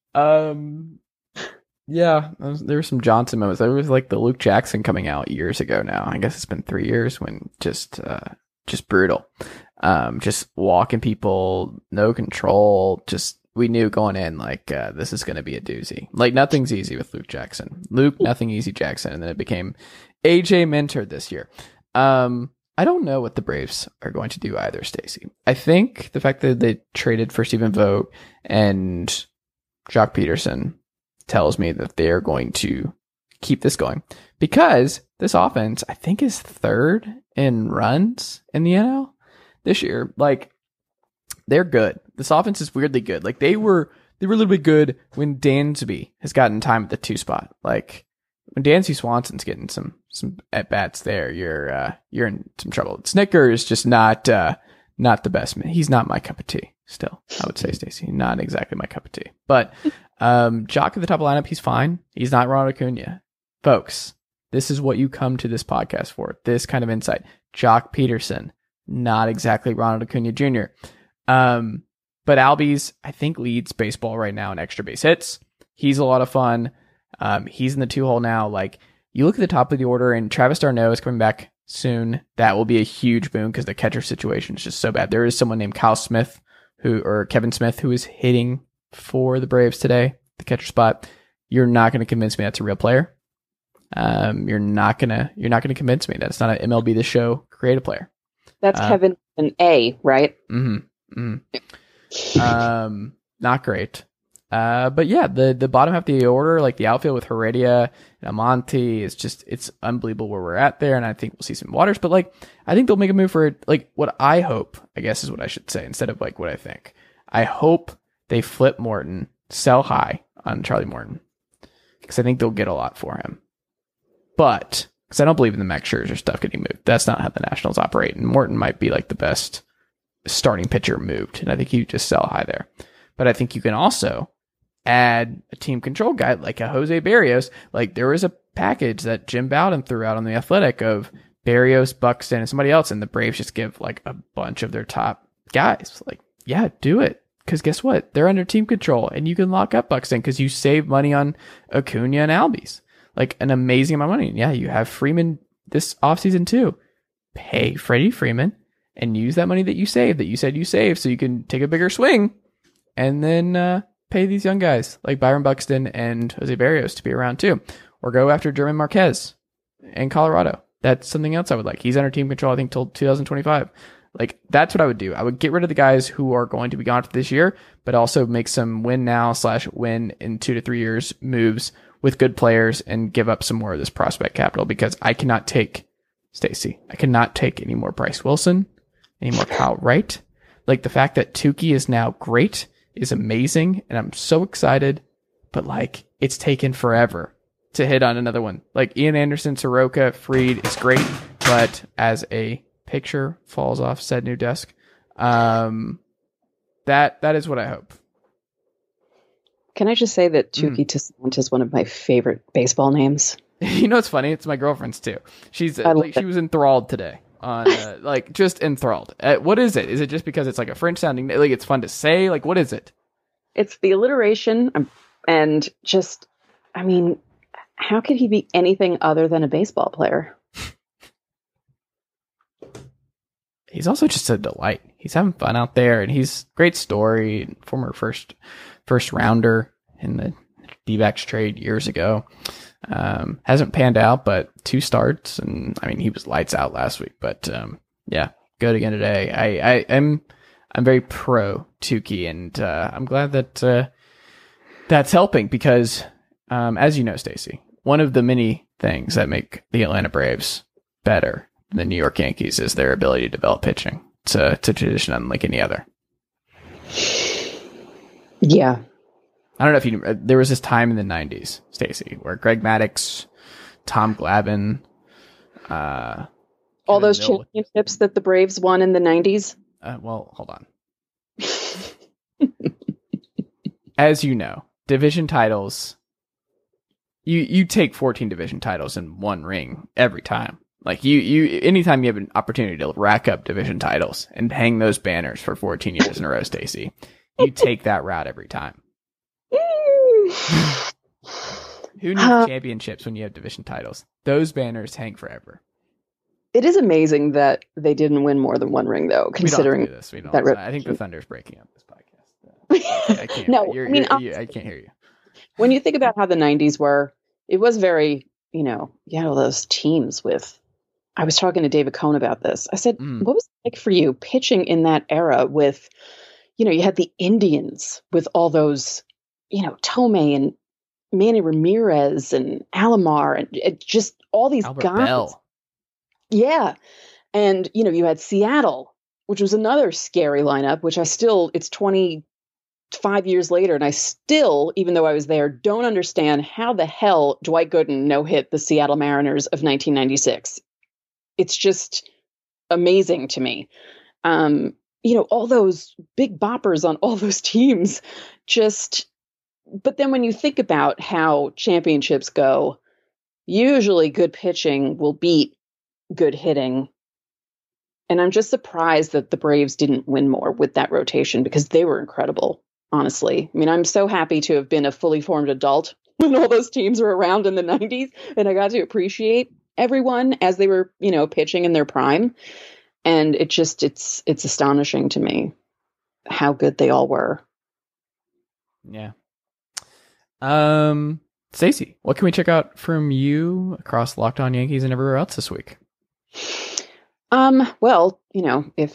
Yeah, there were some Johnson moments. There was like the Luke Jackson coming out years ago now. I guess it's been 3 years, when just brutal. Just walking people, no control. Just, we knew going in, like, this is going to be a doozy. Like, nothing's easy with Luke Jackson. Nothing easy Jackson. And then it became AJ Minter this year. I don't know what the Braves are going to do either, Stacey. I think the fact that they traded for Stephen Vogt and Jock Peterson tells me that they are going to keep this going, because this offense, I think, is 3rd in runs in the NL this year. Like, they're good. This offense is weirdly good. Like, they were a little bit good when Dansby has gotten time at the 2 spot. Like, when Dansby Swanson's getting some at bats there, you're in some trouble. Snicker is just not the best man. He's not my cup of tea. Still, I would say, Stacey, not exactly my cup of tea. But Jock at the top of the lineup, he's fine. He's not Ronald Acuna. Folks, this is what you come to this podcast for. This kind of insight. Jock Peterson, not exactly Ronald Acuna Jr. But Albies, I think, leads baseball right now in extra base hits. He's a lot of fun. He's in the 2-hole now. Like, you look at the top of the order, and Travis d'Arnaud is coming back soon. That will be a huge boon, because the catcher situation is just so bad. There is someone named Kevin Smith, who is hitting for the Braves today, the catcher spot. You're not going to convince me that's a real player. You're not gonna convince me that it's not an MLB The Show creative player. That's Kevin an A, right? Not great. But yeah, the bottom half of the order, like the outfield with Heredia and Almonte, it's unbelievable where we're at there. And I think we'll see some waters, but like, I think they'll make a move for it. Like, what I hope, I guess, is what I should say, instead of like what I think. I hope they flip Morton, sell high on Charlie Morton, because I think they'll get a lot for him. But because I don't believe in the Max Scherzer stuff getting moved. That's not how the Nationals operate. And Morton might be like the best starting pitcher moved. And I think you just sell high there. But I think you can also add a team control guy like a Jose Barrios. Like, there was a package that Jim Bowden threw out on The Athletic of Barrios, Buxton, and somebody else. And the Braves just give like a bunch of their top guys. Like, yeah, do it. Because guess what? They're under team control, and you can lock up Buxton because you save money on Acuna and Albies. Like, an amazing amount of money. And yeah, you have Freeman this offseason too. Pay Freddie Freeman, and use that money that you said you saved, so you can take a bigger swing, and then pay these young guys like Byron Buxton and Jose Barrios to be around too, or go after German Marquez in Colorado. That's something else I would like. He's under team control, I think, till 2025. Like, that's what I would do. I would get rid of the guys who are going to be gone for this year, but also make some win now / win in 2 to 3 years moves with good players and give up some more of this prospect capital, because I cannot take Stacey. I cannot take any more Bryce Wilson, any more Kyle Wright. Like, the fact that Tukey is now great is amazing, and I'm so excited, but like, it's taken forever to hit on another one. Like, Ian Anderson, Soroka, Fried is great, but as a picture falls off said new desk, that is what I hope. Can I just say that Tukey Toussaint is one of my favorite baseball names? You know, it's funny. It's my girlfriend's too. She's she was enthralled today on like, just enthralled. What is it? Is it just because it's like a French sounding, like it's fun to say? Like, what is it? It's the alliteration, and just, I mean, how could he be anything other than a baseball player? He's also just a delight. He's having fun out there, and he's great story. Former first rounder in the D-backs trade years ago. Hasn't panned out, but 2 starts, and I mean, he was lights out last week. But yeah, good again today. I'm very pro Tukey, and I'm glad that that's helping, because as you know, Stacey, one of the many things that make the Atlanta Braves better than the New York Yankees is their ability to develop pitching. It's a tradition unlike any other. Yeah. I don't know if you knew, there was this time in the 90s, Stacey, where Greg Maddux, Tom Glavine, all those championships that the Braves won in the 90s. Well, hold on. As you know, division titles, you take 14 division titles in one ring every time. Like, you anytime you have an opportunity to rack up division titles and hang those banners for 14 years in a row, Stacey, you take that route every time. Who needs championships when you have division titles? Those banners hang forever. It is amazing that they didn't win more than one ring, though, considering that. I think the Thunder's breaking up this podcast. I can't. No, I can't hear you. When you think about how the 90s were, it was very, you had all those teams with. I was talking to David Cohn about this. I said, what was it like for you pitching in that era with, you had the Indians with all those, Tomei and Manny Ramirez and Alomar and just all these Albert guys. Bell. Yeah. And, you had Seattle, which was another scary lineup, which it's 25 years later. And I still, even though I was there, don't understand how the hell Dwight Gooden no-hit the Seattle Mariners of 1996. It's just amazing to me. All those big boppers on all those teams but then when you think about how championships go, usually good pitching will beat good hitting. And I'm just surprised that the Braves didn't win more with that rotation, because they were incredible, honestly. I mean, I'm so happy to have been a fully formed adult when all those teams were around in the 90s, and I got to appreciate everyone as they were, pitching in their prime. And it's astonishing to me how good they all were. Yeah. Stacey, what can we check out from you across Locked On Yankees and everywhere else this week? Well, if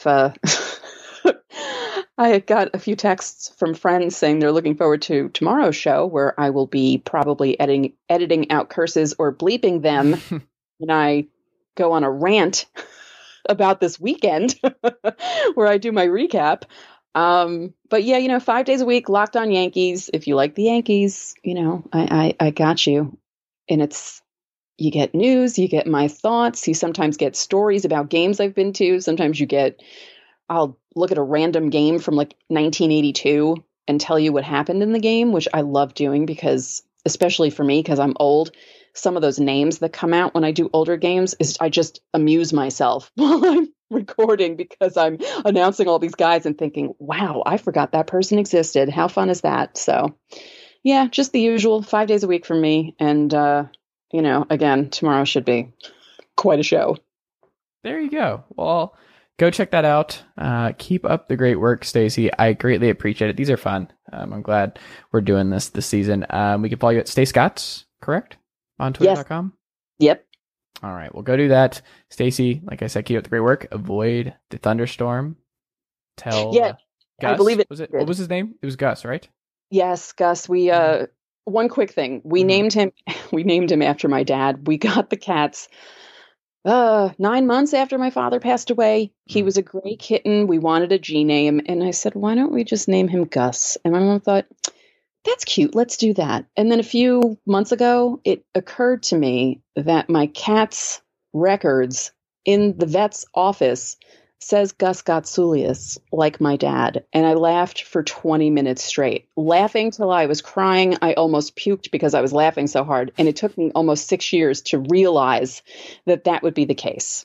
I got a few texts from friends saying they're looking forward to tomorrow's show, where I will be probably editing out curses or bleeping them when I go on a rant about this weekend where I do my recap. But yeah, 5 days a week, Locked On Yankees. If you like the Yankees, I got you. And you get news, you get my thoughts. You sometimes get stories about games I've been to. Sometimes I'll look at a random game from like 1982 and tell you what happened in the game, which I love doing, because especially for me, because I'm old, some of those names that come out when I do older games I just amuse myself while I'm recording, because I'm announcing all these guys and thinking, wow, I forgot that person existed. How fun is that? So yeah, just the usual 5 days a week for me. And, again, tomorrow should be quite a show. There you go. Well, go check that out. Keep up the great work, Stacy. I greatly appreciate it. These are fun. I'm glad we're doing this season. We can follow you at Stay Scotts, correct? On Twitter.com? Yep. All right, well, go do that. Stacy, like I said, keep up the great work. Avoid the thunderstorm. Tell Gus. I believe it. What was his name? It was Gus, right? Yes, Gus. We one quick thing. We named him. We named him after my dad. We got the cats 9 months after my father passed away. He was a gray kitten. We wanted a G name, and I said, "Why don't we just name him Gus?" And my mom thought, "That's cute. Let's do that." And then a few months ago, it occurred to me that my cat's records in the vet's office says Gus Gotsulius, like my dad. And I laughed for 20 minutes straight, laughing till I was crying. I almost puked because I was laughing so hard. And it took me almost 6 years to realize that that would be the case.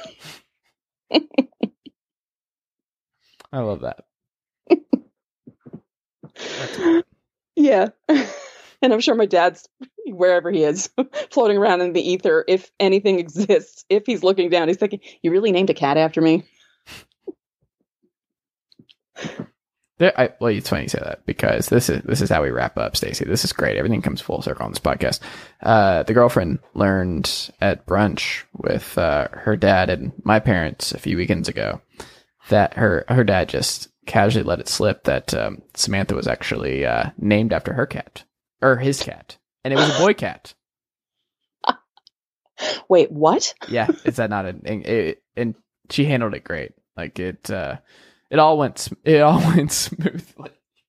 I love that. Yeah. And I'm sure my dad's, wherever he is, floating around in the ether, if anything exists, if he's looking down, he's thinking, "You really named a cat after me?" Well, it's funny you say that, because this is how we wrap up, Stacy. This is great. Everything comes full circle on this podcast. The girlfriend learned at brunch with her dad and my parents a few weekends ago that her dad just casually let it slip that Samantha was actually named after her cat, or his cat, and it was a boy cat. Wait, what? Yeah, is that not and she handled it great. Like it all went smoothly.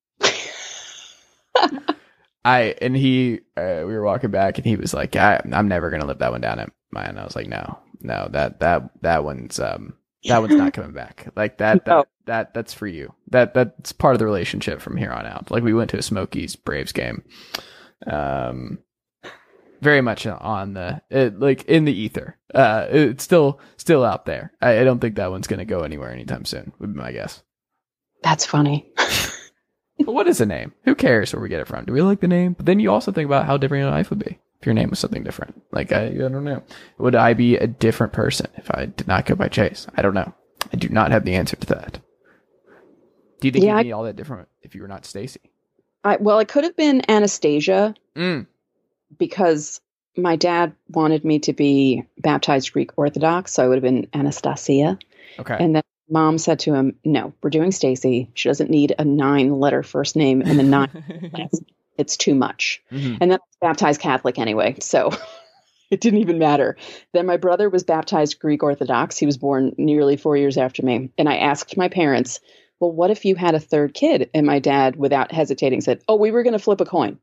We were walking back, and he was like, "I'm never gonna live that one down at mine." And I was like, no, that one's not coming back. Like that's for you. That's part of the relationship from here on out. Like, we went to a Smokies Braves game, very much on like in the ether. It's still out there. I don't think that one's gonna go anywhere anytime soon, would be my guess. That's funny. But what is a name? Who cares where we get it from? Do we like the name? But then you also think about how different your life would be if your name was something different. Like, I don't know. Would I be a different person if I did not go by Chase? I don't know. I do not have the answer to that. Do you think you'd be all that different if you were not Stacy? Well, it could have been Anastasia, because my dad wanted me to be baptized Greek Orthodox, so I would have been Anastasia. Okay. And then Mom said to him, "No, we're doing Stacy. She doesn't need a 9-letter first name and then 9 last. It's too much." Mm-hmm. And then I was baptized Catholic anyway, so it didn't even matter. Then my brother was baptized Greek Orthodox. He was born nearly 4 years after me. And I asked my parents, "Well, what if you had a third kid?" And my dad, without hesitating, said, "Oh, we were going to flip a coin."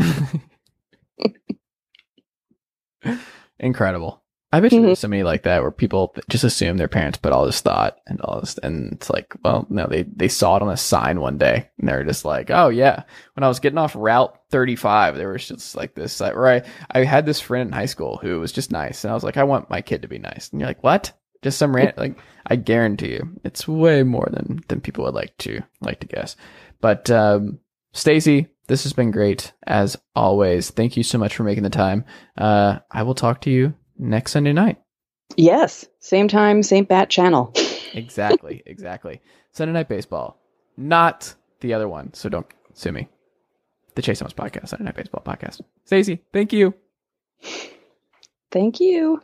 Incredible. I bet you there's somebody like that where people just assume their parents put all this thought and all this, and it's like, well, no, they saw it on a sign one day and they're just like, "Oh yeah, when I was getting off Route 35, there was just like this, like, right. I had this friend in high school who was just nice, and I was like, I want my kid to be nice." And you're like, "What?" Just some like, I guarantee you, it's way more than people would like to guess. But Stacy, this has been great as always. Thank you so much for making the time. I will talk to you next Sunday night. Yes. Same time, same bat channel. Exactly. Sunday Night Baseball. Not the other one, so don't sue me. The Chase Thomas Podcast, Sunday Night Baseball Podcast. Stacey, thank you. Thank you.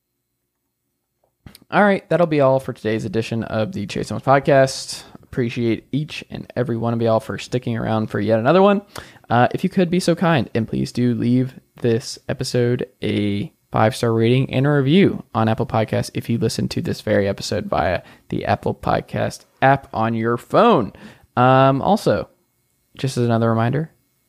All right, that'll be all for today's edition of the Chase Thomas Podcast. Appreciate each and every one of y'all for sticking around for yet another one. If you could be so kind, and please do leave this episode a 5-star rating and a review on Apple Podcasts if you listen to this very episode via the Apple Podcast app on your phone. Also, just as another reminder,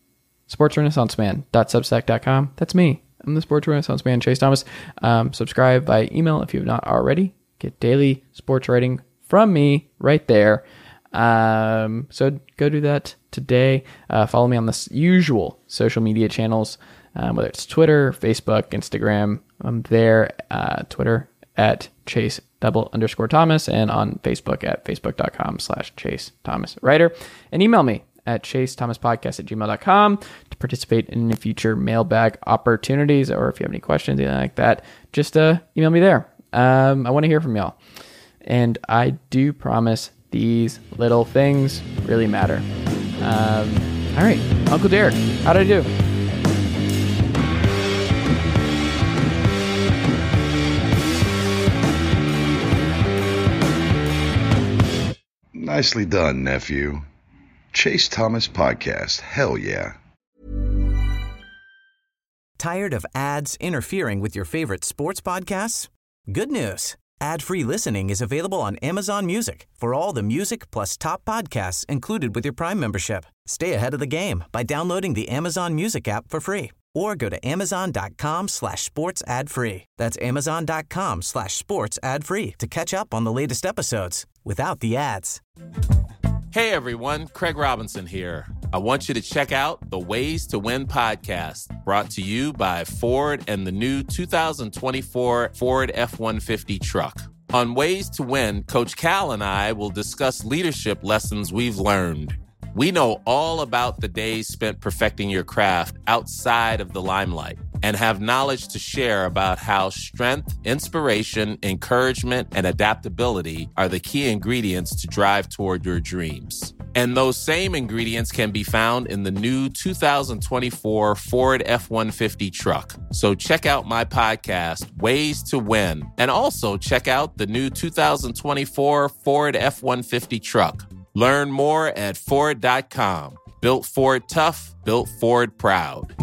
sportsrenaissanceman.substack.com. That's me. I'm the Sports Renaissance Man, Chase Thomas. Subscribe by email if you have not already. Get daily sports writing from me right there. So go do that today. Follow me on the usual social media channels, whether it's Twitter, Facebook, Instagram. I'm there. Twitter at Chase_Thomas, and on Facebook at facebook.com/Chase Thomas Writer. And email me at chasethomaspodcast@gmail.com to participate in any future mailbag opportunities, or if you have any questions, anything like that, just email me there. I want to hear from y'all. And I do promise these little things really matter. All right, Uncle Derek, how'd I do? Nicely done, nephew. Chase Thomas Podcast. Hell yeah. Tired of ads interfering with your favorite sports podcasts? Good news. Ad-free listening is available on Amazon Music for all the music plus top podcasts included with your Prime membership. Stay ahead of the game by downloading the Amazon Music app for free or go to amazon.com/sports ad free. That's amazon.com/sports ad free to catch up on the latest episodes without the ads. Hey everyone, Craig Robinson here. I want you to check out the Ways to Win podcast, brought to you by Ford and the new 2024 Ford F-150 truck. On Ways to Win, Coach Cal and I will discuss leadership lessons we've learned. We know all about the days spent perfecting your craft outside of the limelight and have knowledge to share about how strength, inspiration, encouragement, and adaptability are the key ingredients to drive toward your dreams. And those same ingredients can be found in the new 2024 Ford F-150 truck. So check out my podcast, Ways to Win, and also check out the new 2024 Ford F-150 truck. Learn more at Ford.com. Built Ford tough, built Ford proud.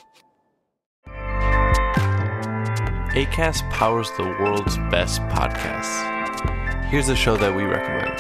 Acast powers the world's best podcasts. Here's a show that we recommend.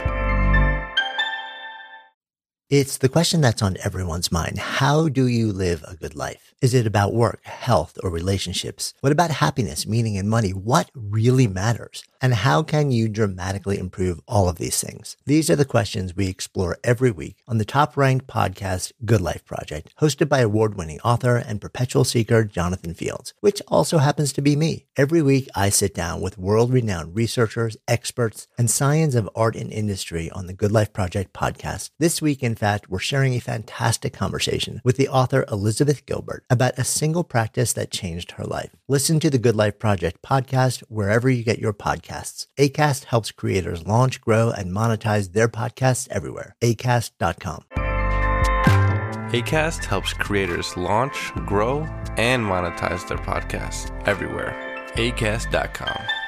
It's the question that's on everyone's mind. How do you live a good life? Is it about work, health, or relationships? What about happiness, meaning, and money? What really matters? And how can you dramatically improve all of these things? These are the questions we explore every week on the top-ranked podcast, Good Life Project, hosted by award-winning author and perpetual seeker Jonathan Fields, which also happens to be me. Every week, I sit down with world-renowned researchers, experts, and science of art and industry on the Good Life Project podcast. This week, in fact, we're sharing a fantastic conversation with the author Elizabeth Gilbert about a single practice that changed her life. Listen to the Good Life Project podcast wherever you get your podcasts. Acast helps creators launch, grow, and monetize their podcasts everywhere. Acast.com. Acast helps creators launch, grow, and monetize their podcasts everywhere. Acast.com.